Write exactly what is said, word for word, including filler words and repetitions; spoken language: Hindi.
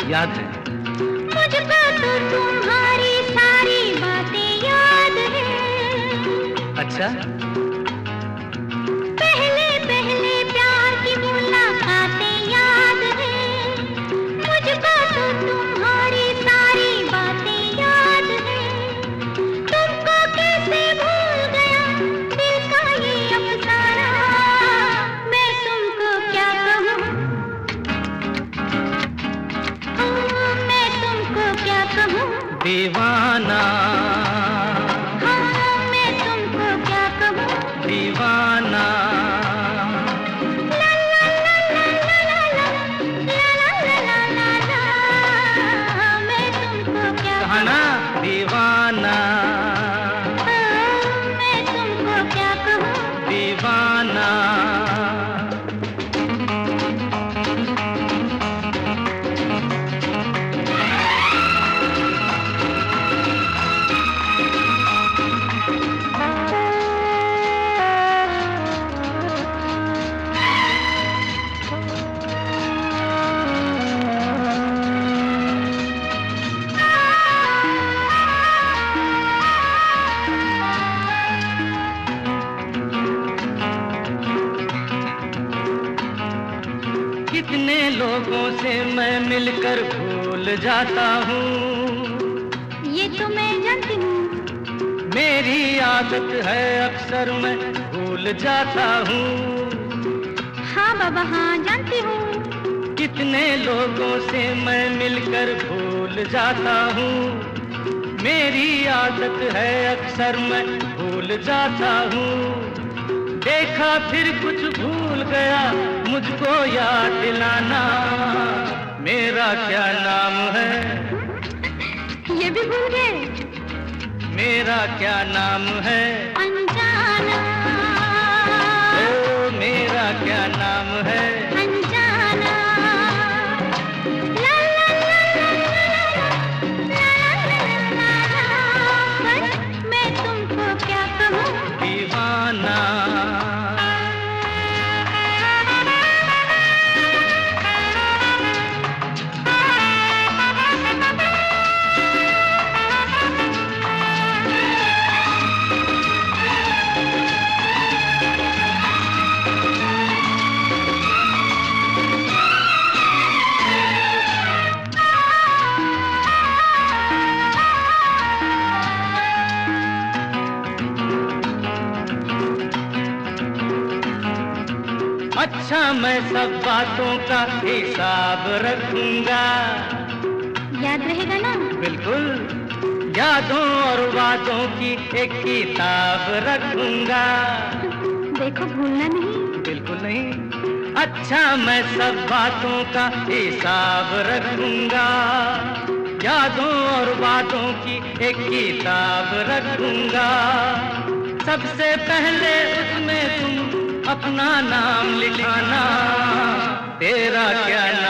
याद है। मुझको तो तुम्हारी सारी बातें याद है। अच्छा, पहले पहले प्यार की मुलाकातें याद है। मुझको तो तुम्हारी सारी बातें याद है। तुमको कैसे भूल गया दिल का ये अफसाना, मैं तुमको क्या कहूँ, मैं तुमको क्या कहूँ दीवाना, हाँ मैं तुमको क्या कहूँ दीवाना। ला ला ला ला ला ला ला ला ला ला, मैं तुमको क्या कहा ना दीवाना, कहूँ, मैं तुमको क्या कहूँ दीवाना। कितने लोगों से मैं मिलकर भूल जाता हूँ, ये तो मैं जानती हूँ। मेरी आदत है अक्सर मैं भूल जाता हूँ। हाँ बाबा हाँ जानती हूँ। कितने लोगों से मैं मिलकर भूल जाता हूँ, मेरी आदत है अक्सर मैं भूल जाता हूँ। देखा फिर कुछ भूल गया मुझको याद दिलाना, मेरा क्या नाम है, ये भी भूल गए मेरा क्या नाम है, अनजाना, ओ मेरा क्या नाम है, अनजाना। ला ला ला ला ला ला ला ला, पर मैं तुमको क्या कहूँ दीवाना। अच्छा मैं सब बातों का हिसाब रखूंगा, याद रहेगा ना। बिल्कुल यादों और वादों की एक किताब रखूंगा, देखो भूलना नहीं। बिल्कुल नहीं। अच्छा मैं सब बातों का हिसाब रखूंगा, यादों और वादों की एक किताब रखूंगा। सबसे पहले उसमें तुम अपना नाम लिखाना, तेरा क्या नाम